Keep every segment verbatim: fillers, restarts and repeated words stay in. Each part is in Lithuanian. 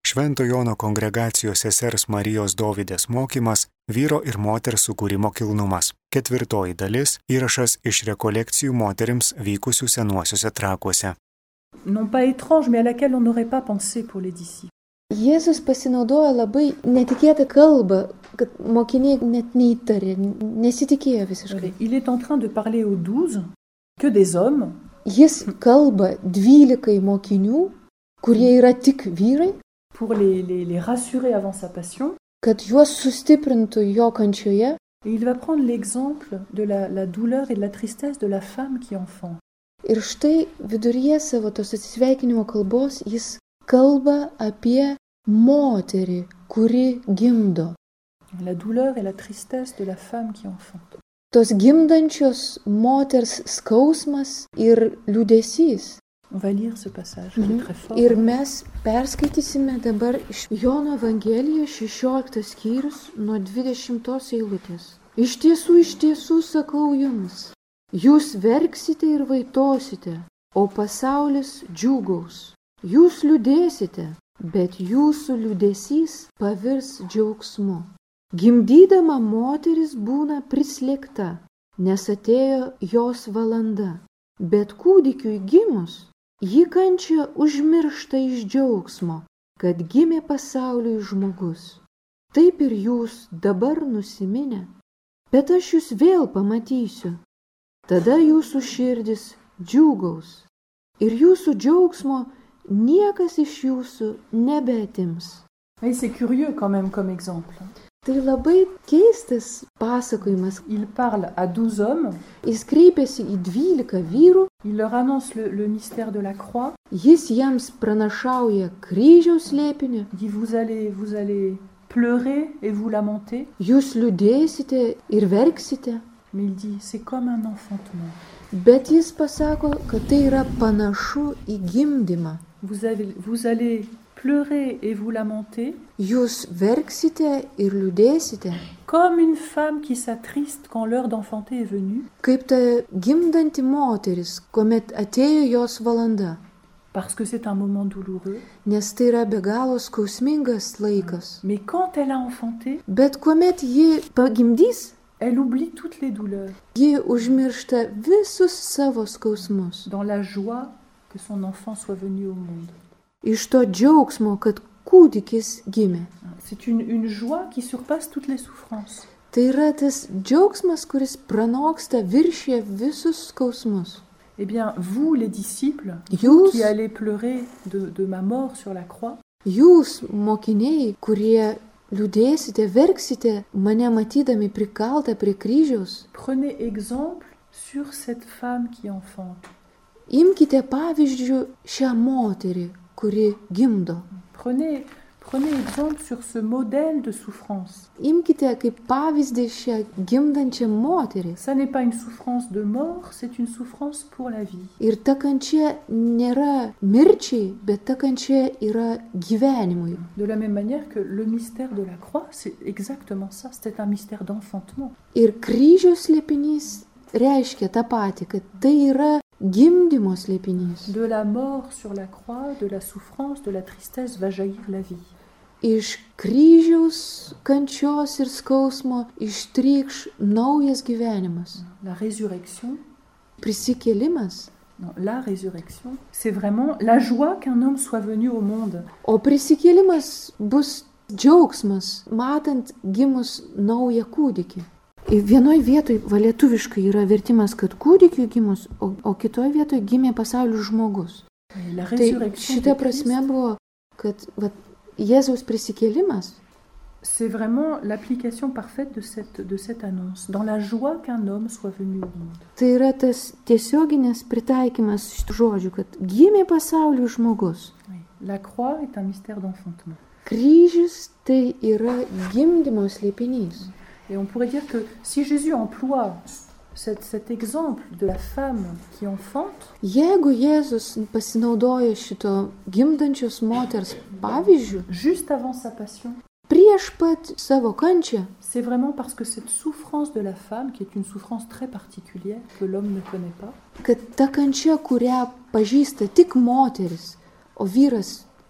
Švento Jono kongregacijos sesers Marijos Dovydės mokymas vyro ir moters sukūrimo kilnumas. Ketvirtoji dalis įrašas iš rekolekcijų moterims vykusių senuosiuose Trakuose. Non pas étrange, mais à laquelle on n'aurait pas pensé pour les disciples. Jėzus pasinaudoja labai netikėtą kalbą, kad mokiniai net neįtarė, nesitikėjo visiškai. Il est en train de parler aux douze, que des hommes. Jis kalba dvylikai mokinių, kurie yra tik vyrai, pour les, les, les rassurer avant sa passion. Kad juos sustiprintų jo kančioje. Et il va prendre l'exemple de la, la douleur et de la tristesse de la femme qui enfante. Ir štai viduryje savo tos atsisveikinimo kalbos jis kalba apie moterį, kuri gimdo. La douleur et la tristesse de la femme qui enfante. Tos gimdančios moters skausmas ir liūdesys. On va lire ce passage qui est très fort. Ir mes perskaitysime dabar iš Jono Evangelijos šešioliktas skyrius nuo dvidešimtos eilutės. Iš tiesų, iš tiesų sakau jums, jūs verksite ir vaitosite, o pasaulis džiūgaus. Jūs liūdėsite, bet jūsų liūdesys pavirs džiaugsmu. Gimdydama moteris būna prislėgta, nes atėjo jos valanda, bet kūdikiui gimus, ji kančią užmiršta iš džiaugsmo, kad gimė pasauliui žmogus. Taip ir jūs dabar nusiminę, bet aš jūs vėl pamatysiu. Tada jūsų širdis džiūgaus ir jūsų džiaugsmo niekas iš jūsų nebeatims. Mais c'est curieux quand même comme exemple. Tai labai keistas pasakojimas. Il parle à douze hommes. Jis kreipiasi į dvylika vyrų. Il leur annonce le, le mystère de la croix. Jis jiems pranašauja kryžiaus slėpinį. Il dit vous allez, vous allez pleurer et vous lamenter. Jūs liūdėsite ir verksite. Mais il dit c'est comme un enfantement. Bet jis pasako, kad tai yra panašu į gimdymą. Vous allez, vous allez pleurer et vous lamenter. Jūs verksite ir liūdėsite. Comme une femme qui s'attriste quand l'heure d'enfanter est venue. Kaip ta gimdanti moteris, kuomet atėjo jos valanda. Parce que c'est un moment douloureux. Nes tai yra be galo skausmingas laikas. Mais quand elle a enfanté, bet kuomet ji pagimdys, elle oublie toutes les douleurs. Ji užmiršta visus savo skausmus. Dans la joie que son enfant soit venu au monde. Iš to džiaugsmo, kad kūdikis gimė. C'est une, une joie qui surpasse toutes les souffrances. Tai yra tas džiaugsmas, kuris pranoksta viršė visus skausmus. Eh bien, vous, les disciples, jūs, qui allez pleurer de, de ma mort sur la croix, jūs, mokiniai, kurie liūdėsite, verksite, mane matydami prikaltą prie kryžiaus, prenez exemple sur cette femme qui enfante. Imkite pavyzdžių šią moterį, kuri gimdo. Prenez, prenez exemple sur ce modèle de souffrance. Imkite kaip pavyzdį šią gimdančią moterį. Ça n'est pas une souffrance de mort, c'est une souffrance pour la vie. Ir ta kančia nėra mirčiai, bet ta kančia yra gyvenimui. De la même manière que le mystère de la croix, c'est exactement ça, c'était un mystère d'enfantement. Ir kryžiaus slėpinys reiškia tą patį, kad tai yra gimdymo slėpinys. De la mort sur la croix, de la souffrance, de la tristesse va jaillir la vie. Iš kryžiaus kančios ir skausmo ištrykš naujas gyvenimas. La résurrection. Prisikėlimas. Non, la résurrection, c'est vraiment la joie qu'un homme soit venu au monde. O prisikėlimas bus džiaugsmas, matant gimus naują kūdikį. Vienoj vietoj lietuviškai yra vertimas, kad kūdikiui gimus, o, o kitoj vietoj gimė pasaulio žmogus. Tai šita prasme buvo, kad va, Jėzaus prisikėlimas. C'est vraiment l'application parfaite de cette, de cette annonce, dans la joie qu'un homme soit venu au monde. Tai yra tas tiesioginis pritaikymas šitų žodžių, kad gimė pasaulio žmogus. Oui. La croix est un mystère d'enfantement. Kryžius tai yra gimdymo slėpinys. Et on pourrait dire que si Jésus emploie cet, cet exemple de la femme qui enfante, jeigu Jėzus pasinaudoja šito gimdančios moters pavyzdžiu, juste avant sa passion, prieš pat savo kančią, c'est vraiment parce que cette souffrance de la femme, qui est une souffrance très particulière que l'homme ne connaît pas, kad ta kančia, kurią pažįsta tik moteris, o vyras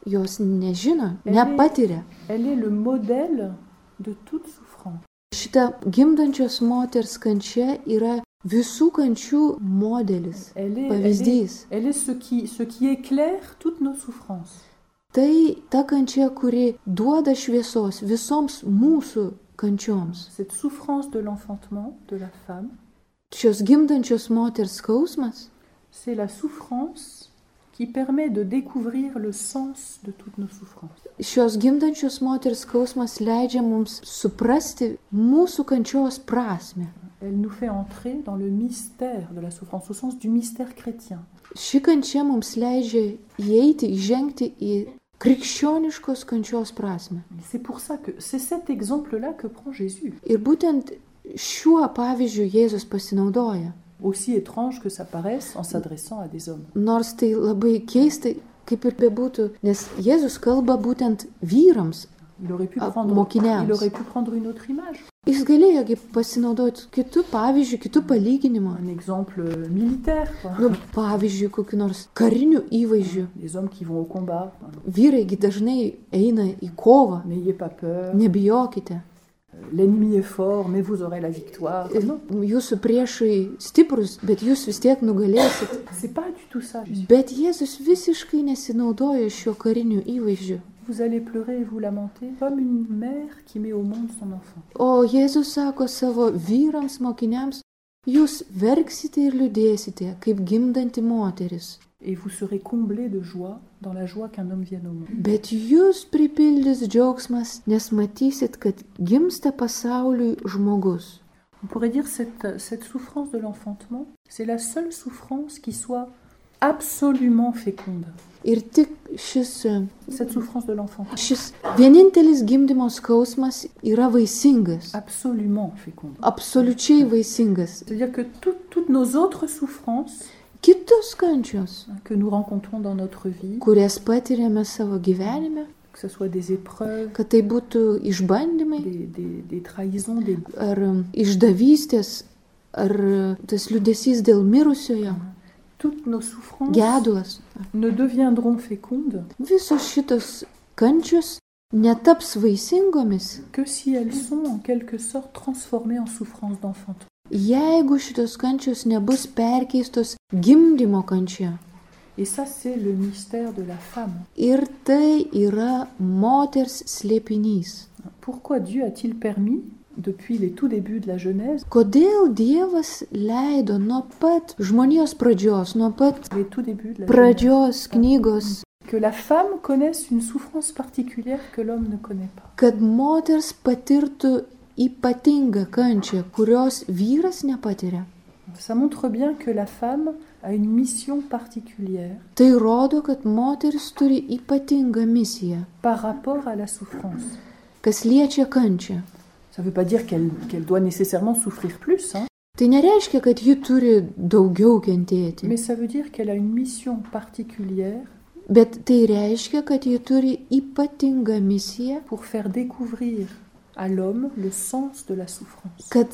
jos nežino, Elle nepatiria. Elle est le modèle de toute souffrance. Šita gimdančios moters kančia yra visų kančių modelis, Elle est, elle pavyzdys. est, elle est ce, qui, ce qui éclaire toutes nos souffrances. Tai ta kančia, kuri duoda šviesos visoms mūsų kančioms. Cette souffrance de l'enfantement de la femme, Šios gimdančios moters skausmas, c'est la souffrance qui permet de découvrir le sens de toutes nos souffrances. šios gimdančios moters skausmas leidžia mums suprasti mūsų kančios prasme. Elle nous fait entrer dans le mystère de la souffrance, au sens du mystère chrétien. Ši kančia mums leidžia įeiti, įžengti į krikščioniškos kančios prasme. C'est pour ça que c'est cet exemple-là que prend Jésus. Ir būtent šiuo pavyzdžiu Jėzus pasinaudoja. Aussi étrange que ça paraisse en s'adressant à des hommes. Nors tai labai keista, kaip ir bebūtų, nes Jėzus kalba būtent vyrams. Il aurait pu Ah, prendre, mokiniams. il aurait pu prendre une autre image. Jis galėjo pasinaudoti kitų pavyzdžių, kitų palyginimų. Un exemple militaire, quoi. Nu, pavyzdžiui, kokiu nors kariniu įvaizdžiu. Des hommes qui vont au combat. Vyraigi dažnai eina į kovą. N'ayez pas peur. Nebijokite. L'ennemi est fort, mais vous aurez la victoire. Ir Non, jūsų priešai stiprus, bet jūs vis tiek nugalėsit. c'est pas du tout ça. Jésus. Bet Jėzus visiškai nesinaudojo šiuo kariniu įvaizdžiu. Vous allez pleurer et vous lamenter comme une mère qui met au monde son enfant. O Jėzus sako savo vyrams, mokiniams, jūs verksite ir liūdėsite, kaip gimdanti moteris. Et vous serez comblés de joie dans la joie qu'un homme vienne au monde. Bet jūs pripildys džiaugsmas, nes matysit, kad gimsta pasauliui žmogus. On pourrait dire cette, cette souffrance de l'enfantement, c'est la seule souffrance qui soit absolument féconde. Ir tik šis, Cette souffrance de l'enfantement, šis vienintelis gimdymo skausmas yra vaisingas. absolument féconde. Absoliučiai vaisingas. C'est-à-dire que tout- toutes nos autres souffrances Kitos kančios, hein, que nous rencontrons dans notre vie, kurias patiriame savo gyvenime, que ce soit des épreuves, kad tai būtų išbandymai, des, des- des trahisons, des, ar išdavystės, ar tas liūdesys dėl mirusiojo, toutes nos souffrances gedulas. ne deviendront fécondes Visos šitos kančios netaps vaisingomis, que si elles sont en quelque sorte transformées en souffrance d'enfantement. jeigu šitos kančios nebus perkeistos gimdymo kančia. Et ça, c'est le mystère de la femme. Ir tai yra moters slėpinys. Pourquoi Dieu a-t-il permis, depuis les tout débuts de la Genèse, Kodėl Dievas leido nuo pat žmonijos pradžios, nuo pat les tout débuts de la Genèse, pradžios knygos, que la femme connaisse une souffrance particulière que l'homme ne connaît pas? kad moters patirtų ypatingą kančią, kurios vyras nepatiria? Ça montre bien que la femme a une mission particulière Tai rodo, kad moteris turi ypatingą misiją, par rapport à la souffrance. kas liečia kančią. Ça ne veut pas dire qu'elle qu'elle doit nécessairement souffrir plus, hein, Tai nereiškia, kad ji turi daugiau kentėti, mais ça veut dire qu'elle a une mission particulière bet tai reiškia, kad ji turi ypatingą misiją, pour faire découvrir à l'homme le sens de la souffrance. kad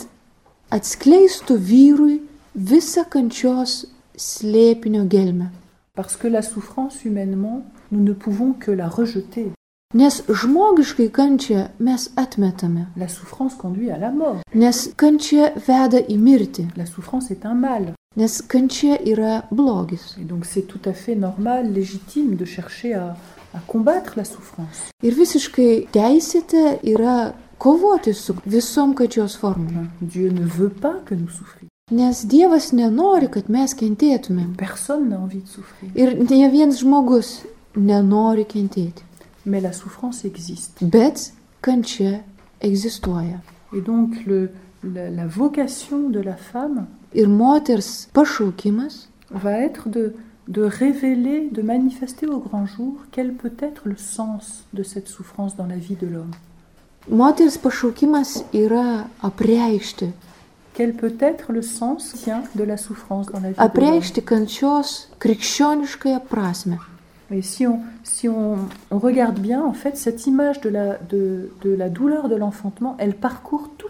atskleistų vyrui visą kančios slėpinio gelmę. Parce que la souffrance, humainement, nous ne pouvons que la rejeter. Nes žmogiškai kančią mes atmetame, La souffrance conduit à la mort. nes kančia veda į mirtį, La souffrance est un mal. nes kančia yra blogis. Et donc c'est tout à fait normal, légitime de chercher à, à combattre la souffrance. Ir visiškai teisėta yra kovoti su visom kančios formom. Dieu ne veut pas que nous souffrions. Nes Dievas nenori, kad mes kentėtumėm. Personne n'a envie de souffrir. Ir ne vienas žmogus nenori kentėti. Mais la souffrance existe. Bet kančia egzistuoja. Et donc le, la, la vocation de la femme Ir moters pašaukimas va être de, de révéler, de manifester au grand jour quel peut être le sens de cette souffrance dans la vie de l'homme. Moters pašaukimas yra apreikšti. Quel peut être le sens tiens, de la souffrance dans la vie de l'homme. Apreikšti kančios krikščioniškąją prasme. Et si on, si on, on regarde bien, en fait, cette image de la, de, de la douleur de l'enfantement, elle parcourt toute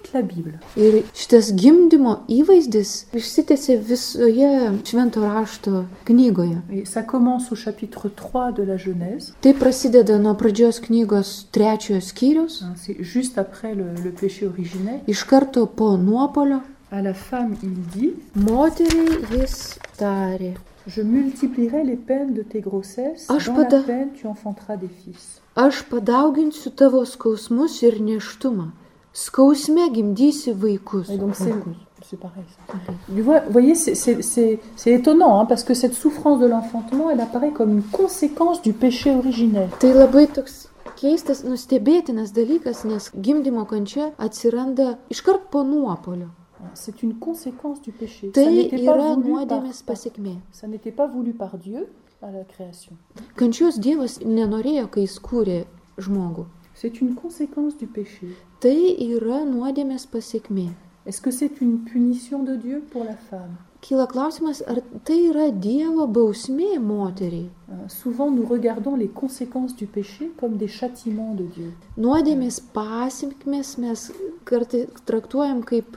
toute la Bible. Ir šitas gimdymo įvaizdis išsitęsė visoje švento rašto knygoje. Et ça commence au chapitre trois de la Genèse. Tai prasideda nuo pradžios knygos trečiojo skyrius. C'est juste après le, le péché originel. Iš karto po nuopolio. À la femme, il dit, moteriai jis tarė, je multiplierai les peines de tes grossesses, Aš dans pada- la peine tu enfanteras des fils. aš padauginsiu tavo skausmus ir nėštumą. Skausme gimdysi vaikus. Et donc c'est, c'est pareil. Ça. Vous voyez, vous voyez, c'est, c'est, c'est, c'est étonnant, hein, parce que cette souffrance de l'enfantement, elle apparaît comme une conséquence du péché originel. Tai labai toks keistas, nustebėtinas dalykas, nes gimdymo kančia atsiranda iškart po nuopolio. C'est une conséquence du péché. Ça Tai n'était pas yra voulu par, nuodėmės pasiekmė. ça n'était pas voulu par Dieu à la création. Kančios Dievas nenorėjo, kai jis kūrė žmogų. C'est une conséquence du péché. Tai yra nuodėmės pasiekmė. Est-ce que c'est une punition de Dieu pour la femme? Kyla klausimas, ar tai yra Dievo bausmė moteriai? Euh, Souvent, nous regardons les conséquences du péché comme des châtiments de Dieu. Nuodėmės pasiekmes mes kartais traktuojam kaip,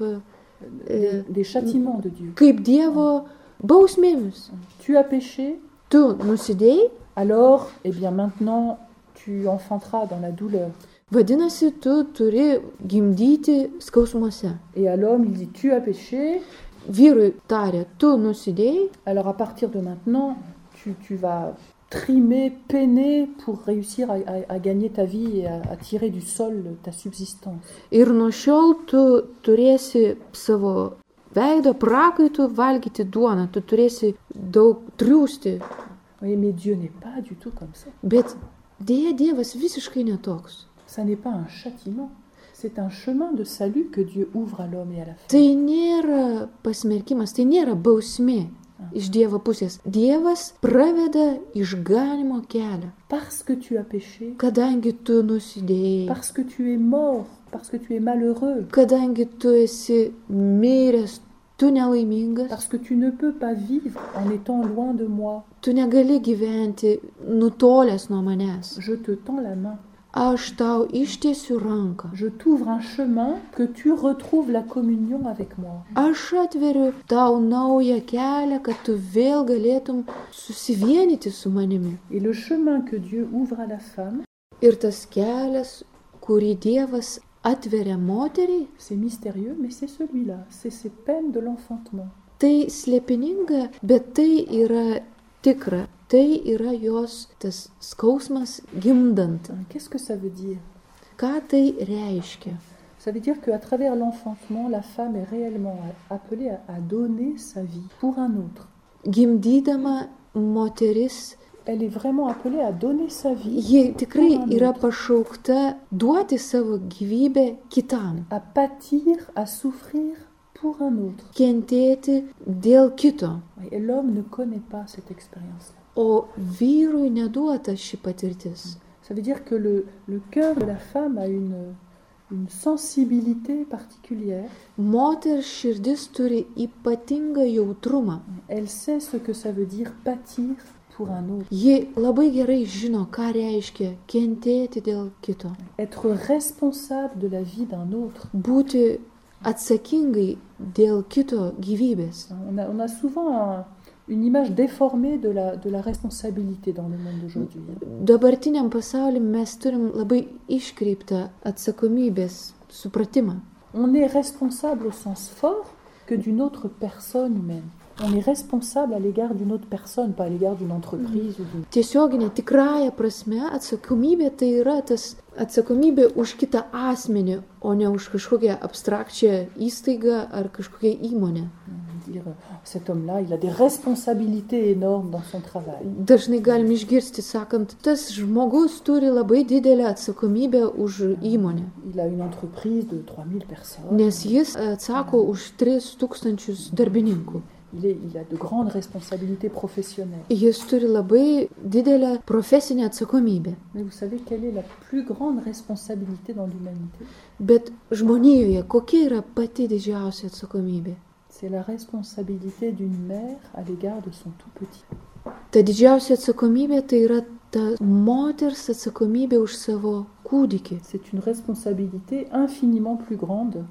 Des, des châtiments de Dieu. kaip Dievo bausmėmis. Tu as péché, Tu nusidėjai, alors, eh bien maintenant, tu enfanteras dans la douleur. vadinasi, tu turi gimdyti skausmuose. Et à l'homme, il dit, tu as péché, Vyrui tarė, tu nusidėjai, alors à partir de maintenant, tu, tu vas trimer, peiner pour réussir à, à- à gagner ta vie et à, à tirer du sol ta subsistance. ir nuo šiol tu turėsi savo veido prakaitų valgyti duoną, tu turėsi daug triūsti. Oui, mais Dieu n'est pas du tout comme ça. Bet dėja Dievas visiškai netoks. Ça n'est pas un châtiment. C'est un chemin de salut que Dieu ouvre à l'homme et à la femme. Tai nėra pasmerkimas, tai nėra bausmė iš Dievo pusės. Dievas praveda išganimo kelią, Parce que tu as péché, kadangi tu nusidėjai, parce que tu es mort, parce que tu es malheureux, kadangi tu esi miręs, tu nelaimingas, parce que tu ne peux pas vivre en étant loin de moi. tu negali gyventi nutolęs nuo manęs. Je te tends la main. Aš tau ištiesiu ranką. Je t'ouvre un chemin que tu retrouves la communion avec moi. Aš atveriu tau naują kelią, kad tu vėl galėtum susivienyti su manimi. Et le chemin que Dieu ouvre à la femme, Ir tas kelias, kurį Dievas atveria moteriai, c'est mystérieux, mais c'est celui-là. C'est ces peines de l'enfantement. tai slėpininga, bet tai yra tikra. Tai yra jos tas skausmas gimdant. Hein, Qu'est-ce que ça veut dire? Ką tai reiškia? Ça veut dire qu'à travers l'enfantement, la femme est réellement appelée à, à donner sa vie pour un autre. Gimdydama moteris, Elle est vraiment appelée à donner sa vie, ji tikrai Pour un yra autre. pašaukta duoti savo gyvybę kitam, à pâtir, à souffrir pour un autre. kentėti dėl kito. Et l'homme ne connaît pas cette expérience-là. O vyrui neduota ši patirtis. Ça veut dire que le, le cœur de la femme a une, une sensibilité particulière. Moters širdis turi ypatingą jautrumą. Elle sait ce que ça veut dire pâtir pour un autre. Ji labai gerai žino, ką reiškia kentėti dėl kito. Être responsable de la vie d'un autre. Būti atsakingai dėl kito gyvybės. On a, on a souvent un- une image déformée de la, de la responsabilité dans le monde d'aujourd'hui. Dabartiniam pasauliu mes turim labai iškreiptą atsakomybės supratimą. On est responsable au sens fort que d'une autre personne humaine. On est responsable à l'égard d'une autre personne, pas à l'égard d'une entreprise ou d'une... Tiesioginė tikrąja prasme atsakomybė tai yra tas atsakomybė už kitą asmenį, o ne už kažkokią abstrakčią įstaigą ar kažkokią įmonę. Dire, cet homme-là, il a des responsabilités énormes dans son travail. Dažnai galim išgirsti sakant, tas žmogus turi labai didelę atsakomybę už įmonę, Il a une entreprise de trois mille personnes. nes jis atsako už tris tūkstančius darbininkų. Il, est, il a de grandes responsabilités professionnelles. Jis turi labai didelę profesinę atsakomybę. Mais vous savez quelle est la plus grande responsabilité dans l'humanité? Bet žmonijoje kokia yra pati didžiausia atsakomybė? C'est la responsabilité d'une mère à l'égard de son tout petit. Ta didžiausia atsakomybė tai yra ta moters atsakomybė už savo kūdikį. C'est une responsabilité infiniment plus grande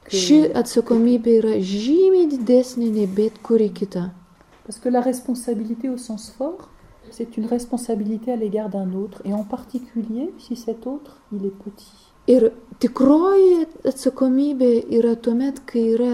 Ši atsakomybė yra žymiai didesnė nei bet kuri kita. Parce que la responsabilité au sens fort, c'est une responsabilité à l'égard d'un autre, et en particulier si cet autre, il est petit. Ir tikroji atsakomybė yra tuomet, kai yra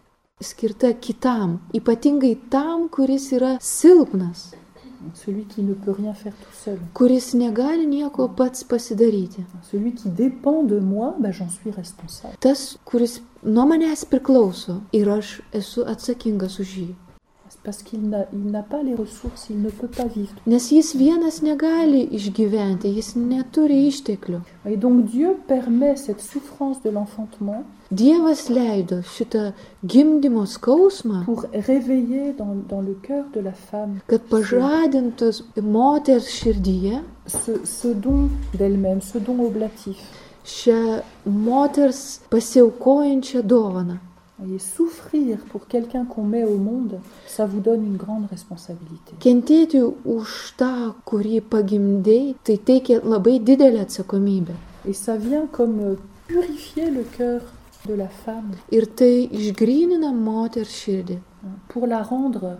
skirta kitam, ypatingai tam, kuris yra silpnas, Celui qui ne peut rien faire tout seul. kuris negali nieko pats pasidaryti. Celui qui dépend de moi, ben, j'en suis responsable. Tas, kuris nuo manęs priklauso ir aš esu atsakingas už jį. C'est parce qu'il n'a, il n'a pas les ressources, il ne peut pas vivre. Nes jis vienas negali išgyventi, jis neturi išteklių. Et donc Dieu permet cette souffrance de l'enfantement Dievas leido šitą gimdymo skausmą, pour réveiller dans, dans le cœur de la femme kad pažadintų moters širdyje ce, ce don d'elle-même, ce don oblatif. šią moters pasiaukojančią dovaną. Et souffrir pour quelqu'un qu'on met au monde, ça vous donne une grande responsabilité. Kentėti už tą, kurį pagimdėjai, tai teikia labai didelę atsakomybę. Et ça vient comme purifier le cœur de la femme Ir tai išgrynina moters širdį, pour la rendre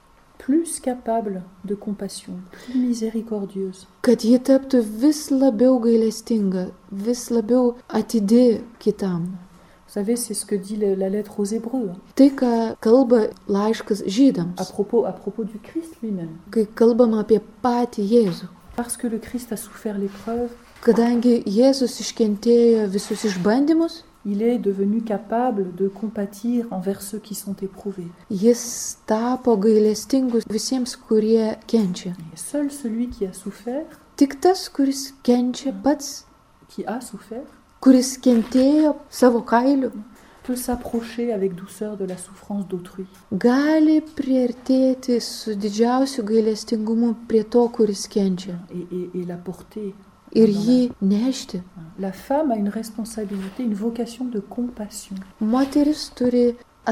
plus capable de compassion, plus miséricordieuse. kad ji taptų vis labiau gailestinga, vis labiau atidi kitam. Vous savez, c'est ce que dit le- la lettre aux Hébreux, hein, Tai, ką kalba laiškas à žydams, propos, à propos du Christ lui-même. kai kalbama apie patį Jėzų. Parce que le Christ a souffert l'épreuve, Kadangi Jėzus iškentėjo visus išbandymus, il est devenu capable de compatir envers ceux qui sont éprouvés. jis tapo gailestingus visiems, kurie kenčia. Et seul celui qui a souffert, Tik tas, kuris kenčia pats, qui a souffert, kuris kentėjo savo kailiu, peut s'approcher avec douceur de la souffrance d'autrui. gali priartėti su didžiausiu gailestingumu prie to, kuris kenčia. Et, et, et la porter. Ir jį nešti. La femme a une responsabilité, une vocation de compassion. Moteris turi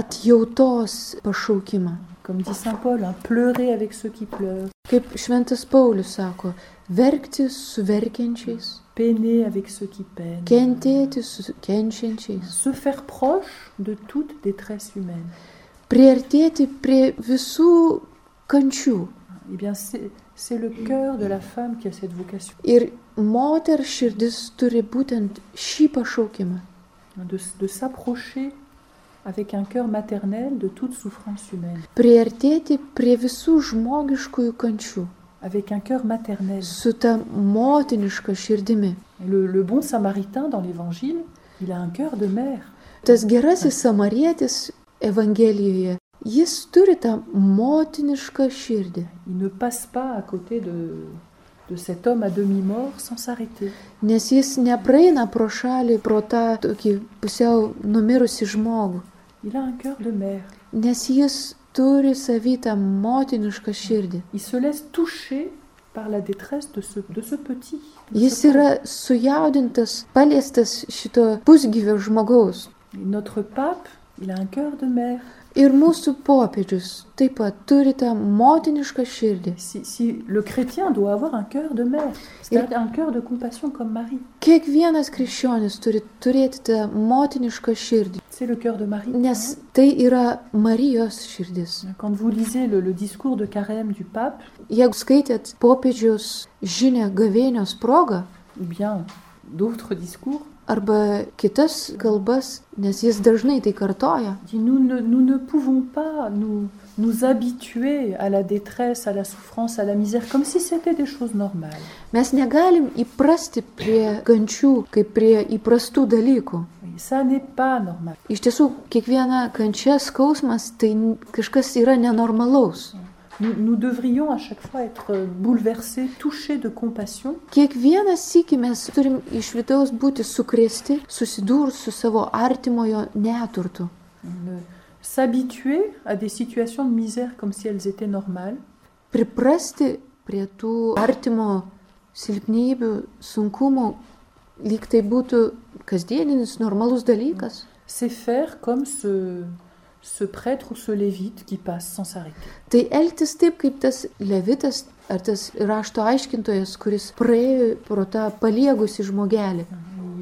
atjautos pašaukimą. Comme dit saint Paul, hein, pleurer avec ceux qui pleurent, Kaip šventas Paulius sako, verkti su verkiančiais, peiner avec ceux qui peinent, kentėti su kenčiančiais, se faire proche de toute détresse humaine. priartėti prie visų kančių. Eh bien, c'est, c'est le cœur de la femme qui a cette vocation, Ir moters širdis turi būtent šį pašaukimą. de, de s'approcher avec un cœur maternel de toute souffrance humaine, Priartėti prie visų žmogiškųjų kančių, avec un cœur maternel. su ta motiniška širdimi. Et Le, le bon samaritain dans l'évangile, il a un cœur de mère. Tas gerasis samarietis Evangelijoje, jis turi tą motinišką širdį. Il ne passe pas à côté de, de cet homme à demi-mort sans s'arrêter. Nes jis nepraeina pro šalį, pro tą tokį pusiau numirusi žmogų. Il a un cœur de mère. Nes jis turi savy tą motinišką širdį. Il se laisse toucher par la détresse de ce, de ce petit. de Jis ce yra sujaudintas, paliestas šito pusgyvio žmogaus. pauvre. Et notre pape, il a un cœur de mère. Ir mūsų popiežius taip pat turi tą motinišką širdį. Si, si le chrétien doit avoir un cœur de mère, c'est-à-dire un cœur de compassion comme Marie. Kiekvienas krikščionis turi turėti tą motinišką širdį, C'est le cœur de Marie. nes tai yra Marijos širdis. Quand vous lisez le, le discours de carême du pape, Jeigu skaitėt popiežiaus žinią gavėnios progą, ou bien d'autres discours, arba kitas kalbas, nes jis dažnai tai kartoja, il dit, nous, ne, nous ne pouvons pas nous, nous habituer à la détresse, à la souffrance, à la misère, comme si c'était des choses normales. mes negalim įprasti prie kančių kaip prie įprastų dalykų. Et ça n'est pas normal. Iš tiesų, kiekviena kančia, skausmas, tai kažkas yra nenormalaus. Nous, nous devrions à chaque fois être bouleversés, touchés de compassion, Kiekvienas sykį mes turim iš vidaus būti sukrėsti, susidūrus su savo artimojo neturtu. ne- s'habituer à des situations de misère comme si elles étaient normales, Priprasti prie tų artimo silpnybių, sunkumų, lyg tai būtų kasdieninis, normalus dalykas. c'est faire comme ce, ce prêtre ou ce lévite qui passe sans s'arrêter. Tai elgtis taip, kaip tas levitas ar tas rašto aiškintojas, kuris praėjo pro tą paliegusi žmogelį.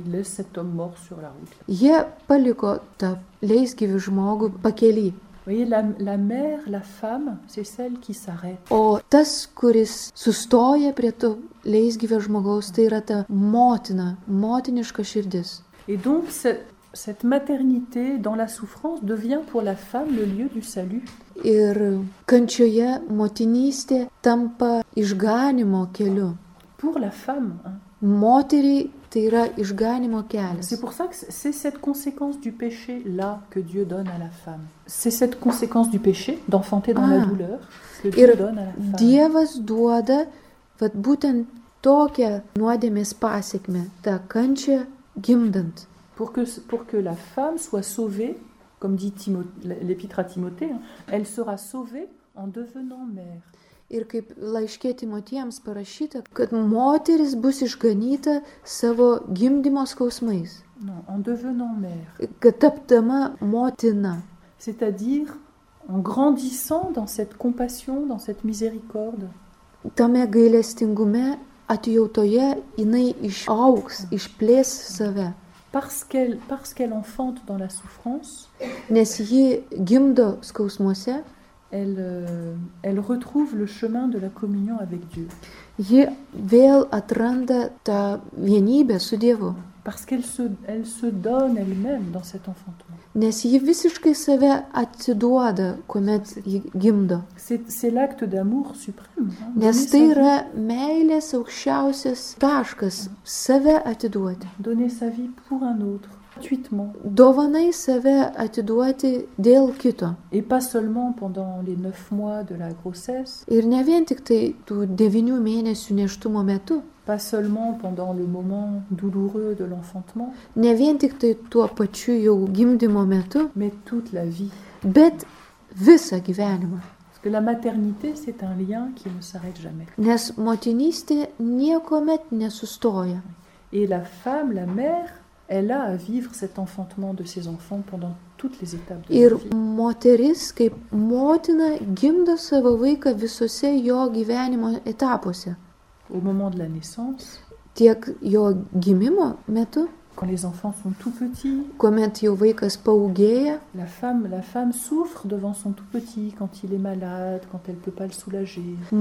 ils laissent cet homme mort sur la route. Jie paliko tą leisgyvį žmogų pakely. Vous voyez, la, la mère, la femme, c'est celle qui s'arrête. O tas, kuris sustoja prie to leisgyvio žmogaus, tai yra ta motina, motiniška širdis. Et donc, cette, cette maternité dans la souffrance devient pour la femme le lieu du salut. Ir kančioje motinystė tampa išganimo keliu. Pour la femme. Hein. Moteriai tai yra išganimo kelias. C'est pour ça que c'est cette conséquence du péché là que Dieu donne à la femme. C'est cette conséquence du péché d'enfanter dans ah. la douleur que Dieu Ir donne à la femme. Dievas duoda vat būtent tokią nuodėmės pasiekmę, tą kančią gimdant. Pour que, pour que la femme soit sauvée, comme dit Timothée, l'épître à Timothée, hein, elle sera sauvée en devenant mère. Ir kaip laiške Timotiejams parašyta, kad moteris bus išganyta savo gimdymo skausmais. Non, en devenant mère. Kad tapdama motina. C'est-à-dire en grandissant dans cette compassion, dans cette miséricorde. Tame gailestingume, atjautoje, jinai išaugs, išplės save. Parce qu'elle, parce qu'elle enfante dans la souffrance, nes ji gimdo skausmuose, elle, euh, elle retrouve le chemin de la communion avec Dieu. Ji vėl atranda tą vienybę su Dievu. Parce qu'elle se, elle se donne elle-même dans cet enfantement. Nes ji visiškai save atiduoda, kuomet ji gimdo. C'est, c'est l'acte d'amour suprême. Hein, nes tai yra meilės aukščiausias taškas, save atiduoti. Donner sa vie pour un autre, gratuitement. Dovanai save atiduoti dėl kito. Et pas seulement pendant les neuf mois de la grossesse. Ir ne vien tik tai tų devynių mėnesių nėštumo metu. Pas seulement pendant le moment douloureux de l'enfantement. Ne vien tik tai tuo pačiu jau gimdymo metu. Mais toute la vie. Bet visą gyvenimą. Parce que la maternité, c'est un lien qui ne s'arrête jamais. Nes motinystė niekuomet nesustoja. Et la femme, la mère, elle a à vivre cet enfantement de ses enfants pendant toutes les étapes de Ir leur vie. Ir moteris kaip motina gimdo savo vaiką visose jo gyvenimo etapuose. Au moment de la naissance, tiek jo gimimo metu, quand les enfants sont tout petits, kuomet jau vaikas paūgėja, la femme, la femme souffre devant son tout petit quand il est malade, quand elle peut pas le soulager.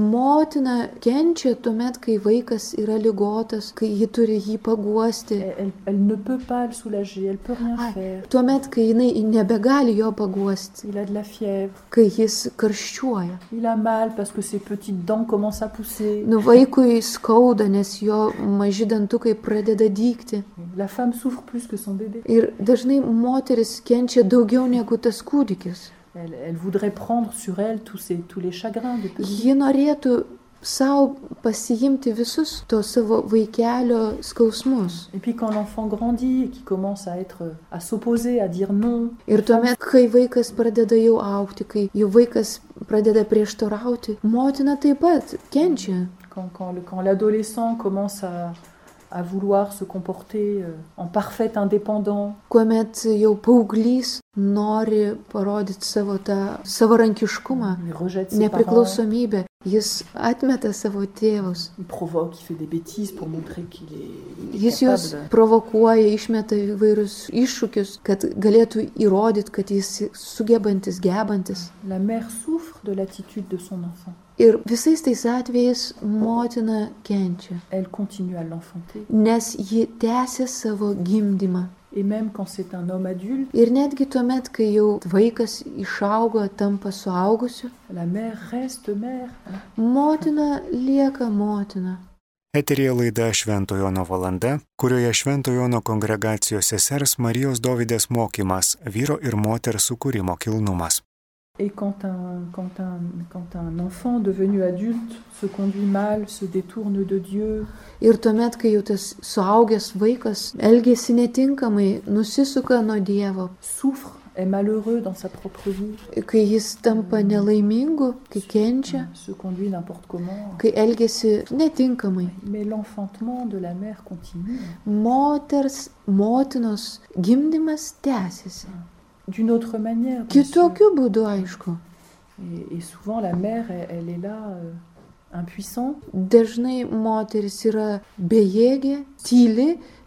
Motina kenčia tuomet, kai vaikas yra ligotas, kai ji turi jį paguosti. Elle, elle, elle ne peut pas le soulager, elle peut rien faire. Tuomet, kai jinai nebegali jo paguosti. Il a de la fièvre. Kai jis karščiuoja. Il a mal parce que ses petites dents commencent à pousser. Nu, vaikui skauda, nes jo maži dantukai pradeda dygti. La femme souffre plus que son bébé. Ir dažnai moteris kenčia daugiau negu tas kūdikis. Elle, elle voudrait prendre sur elle tous, ces, tous les chagrins de petit. Ji norėtų savo pasiimti visus to savo vaikelio skausmus. Et puis quand l'enfant grandit et qu'il commence à être, à s'opposer, à dire non. Ir tuomet, kai vaikas pradeda jau augti, kai jau vaikas pradeda prieštarauti, motina taip pat kenčia. Quand, quand, le, quand l'adolescent commence à à vouloir se comporter en parfait indépendant. Kuomet jau paauglys nori parodyti savo tą savarankiškumą, nepriklausomybę, jis atmeta savo tėvus. Il provoque, il fait des bêtises pour montrer qu'il est, il est jis juos capable. Provokuoja, išmeta įvairius iššūkius, kad galėtų įrodyti, kad jis sugebantis, gebantis. La mère souffre de l'attitude de son enfant. Ir visais tais atvejais motina kenčia. Elle continue à l'enfanter. Nes ji tęsia savo gimdymą. Et même quand c'est un homme adulte. Ir netgi tuomet, kai jau vaikas išaugo, tampa suaugusiu. La mère reste mère. Motina lieka motina. Eteryje laida Švento Jono valanda, kurioje Švento Jono kongregacijos sesers Marijos Dovydės mokymas, vyro ir moters sukūrimo kilnumas. Et quand un, quand, un, quand un enfant devenu adulte se conduit mal, se détourne de Dieu. Ir tuomet, kai jau tas suaugęs vaikas elgiasi netinkamai, nusisuka nuo Dievo. Souffre, est malheureux dans sa propre vie. Kai jis tampa nelaimingu, kai kenčia. Se conduit n'importe comment. Kai elgiasi netinkamai. Mais l'enfantement de la mère continue. Moters, motinos gimdymas tęsiasi. D'une autre manière. Kitokiu būdu, aišku. Et, et souvent la mère, elle, elle est là, euh, impuissante. Dažnai moteris yra bejėgė, tyli,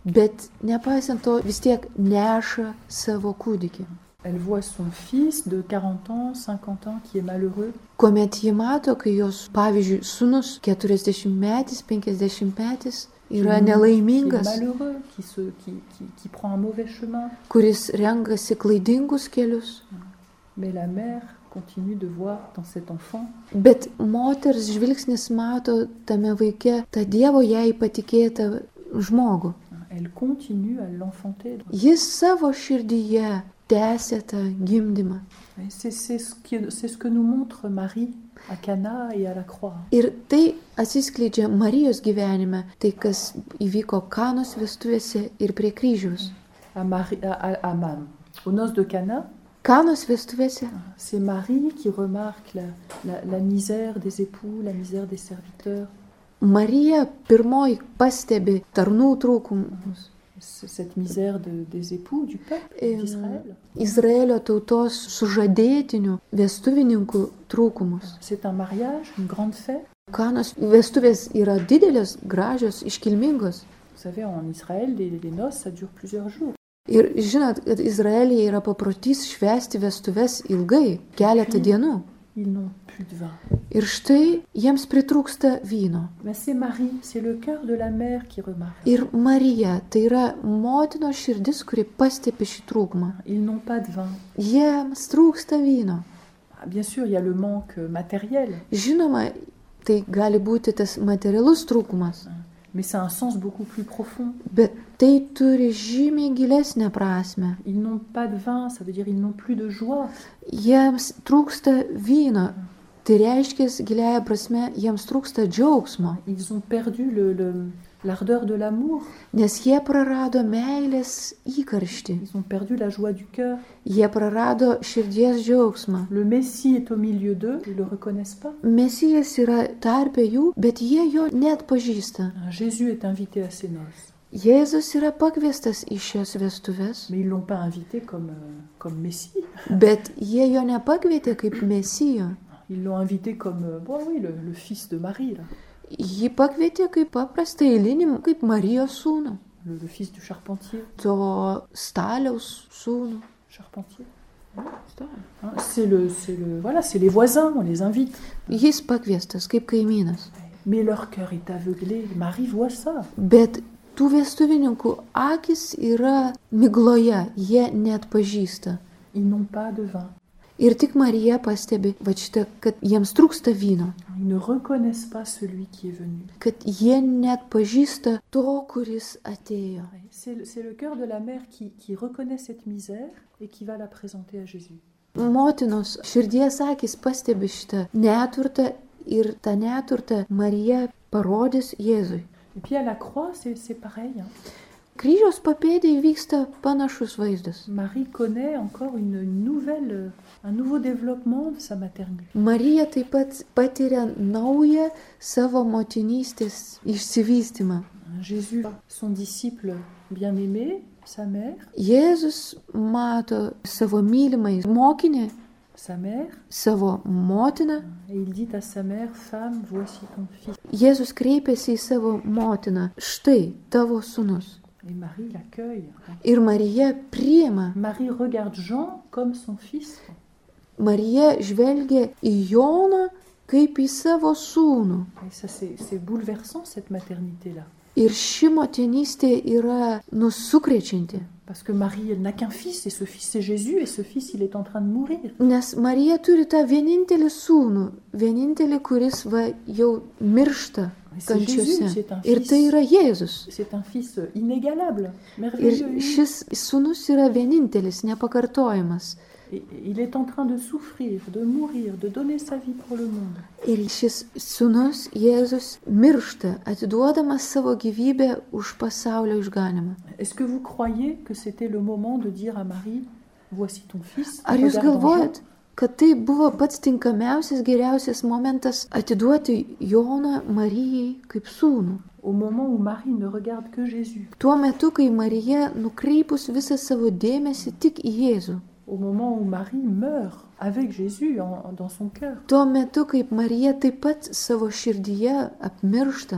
bet nepaisant to vis tiek neša savo kūdikį. Elle voit son fils de quarante ans, cinquante ans qui est malheureux. Kuomet ji mato, kai jos, pavyzdžiui, sūnus keturiasdešimtmetis, penkiasdešimtmetis yra nelaimingas, qui est malheureux, qui, se, qui, qui, qui prend un mauvais chemin. Kuris renkasi klaidingus kelius. Mais la mère continue de voir dans cet enfant Bet moters žvilgsnis mato tame vaike tą Dievo jai patikėtą žmogų. Elle continue à l'enfanter. Jis savo širdyje tęsia tą gimdymą. C'est, c'est, ce qui, c'est ce que nous montre Marie à Cana et à la croix. Ir tai atsiskleidžia Marijos gyvenime, tai kas įvyko Kanos vestuvėse ir prie kryžiaus. À Marie, à, à, à Man. Aux noces de Cana, Kanos vestuvėse c'est Marie qui remarque la, la, la misère des époux, la misère des serviteurs. Marija pirmoji pastebi tarnų trūkumus. Cette misère de, des époux, du peuple d'Israël. Izraelio tautos sužadėtinių vestuvininkų trūkumus. C'est un mariage, une grande fête. Kanos vestuvės yra didelės, gražios, iškilmingos. Vous savez, en Israël, les, les noces, ça dure plusieurs jours. Ir žinot, kad Izraelyje yra paprotys švęsti vestuves ilgai, keletą dienų. Ils n'ont plus de vin. Ir štai jiems pritrūksta vyno. Mais c'est Marie, c'est le cœur de la mère qui remarque. Ir Marija, tai yra motinos širdis, kuri pastebi šį trūkumą. Ils n'ont pas de vin. Jiems trūksta vyno. Bien sûr, il y a le manque matériel. Žinoma, tai gali būti tas materialus trūkumas. Mais ça a un sens beaucoup plus profond. Bet tai turi žymiai gilesnę prasme. Ils n'ont pas de vin, ça veut dire ils n'ont plus de joie. Jiems trūksta vyno. Tai reiškia, giliaja prasme, jiems trūksta džiaugsmo. Ils ont perdu le, le, l'ardeur de l'amour. Nes jie prarado meilės įkarštį. Ils ont perdu la joie du cœur. Jie prarado širdies džiaugsmą. Le Messie est au milieu d'eux, ils ne le reconnaissent pas. Mesijas yra tarpe jų, bet jie jo net pažįsta. Jésus est invité à ses noces. Jėzus yra pakviestas į šias vestuves. Mais ils l'ont pas invité comme, euh, comme Messie. Bet jie jo nepakvietė kaip Mesijo. Ils l'ont invité comme, euh, bon oui, le, le fils de Marie, là. Jį pakvietė kaip paprastą eilinį, kaip Marijos sūnų. Le, le fils du charpentier. To staliaus sūnų. Charpentier. Hein, c'est le, c'est le, voilà, c'est les voisins, on les invite. Jis pakviestas kaip kaimynas. Mais leur cœur est aveuglé. Marie voit ça. Bet tų vestuvininkų akis yra migloje, jie net pažįsta. Ils n'ont pas de vin. Ir tik Marija pastebi, va šitą, kad jiems trūksta vyno. Ils ne reconnaissent pas celui qui est venu. Kad jie net pažįsta to, kuris atėjo. C'est, c'est le cœur de la mère qui, qui reconnaît cette misère et qui va la présenter à Jésus. Motinos širdies akis pastebi šitą neturtą ir tą neturtą Marija parodys Jėzui. Et puis à la croix, c'est, c'est pareil. Hein. Kryžiaus papėdėje vyksta panašus vaizdas. Marie connaît encore une nouvelle, un nouveau développement de sa maternité. Marija taip pat patiria naują savo motinystės išsivystymą. Jésus, son disciple bien-aimé, sa mère. Jėzus mato savo mylimą mokinį, sa mère, savo motiną. Et il dit à sa mère, femme, voici ton fils. Jėzus kreipiasi į savo motiną, štai tavo sūnus. Et Marie l'accueille. Ir Marija priima. Marie regarde Jean comme son fils. Marija žvelgia į Joną kaip į savo sūnų. Et ça, c'est, c'est bouleversant, cette maternité-là. Ir ši motinystė yra nusukrečianti. Parce que Marie, elle n'a qu'un fils, et ce fils, c'est Jésus, et ce fils, il est en train de mourir. Nes Marija turi tą vienintelį sūnų, vienintelį, kuris va jau miršta kančiose. Ir tai yra Jėzus. C'est un fils inégalable, Ir merveilleux. šis sūnus yra vienintelis, nepakartojamas. Et il est en train de souffrir, de mourir, de donner sa vie pour le monde. Ir šis sūnus Jėzus miršta, atiduodamas savo gyvybę už pasaulio išganimą. Est-ce que vous croyez que c'était le moment de dire à Marie, voici ton fils? Ar jūs regarde en galvojat, Jean? kad tai buvo pats tinkamiausias, geriausias momentas atiduoti Joną Marijai kaip sūnų? Au moment où Marie ne regarde que Jésus. Tuo metu, kai Marija nukreipus visą savo dėmesį tik į Jėzų. Au moment où Marie meurt avec Jésus en, dans son cœur. Tuo metu, kaip Marija taip pat savo širdyje apmiršta.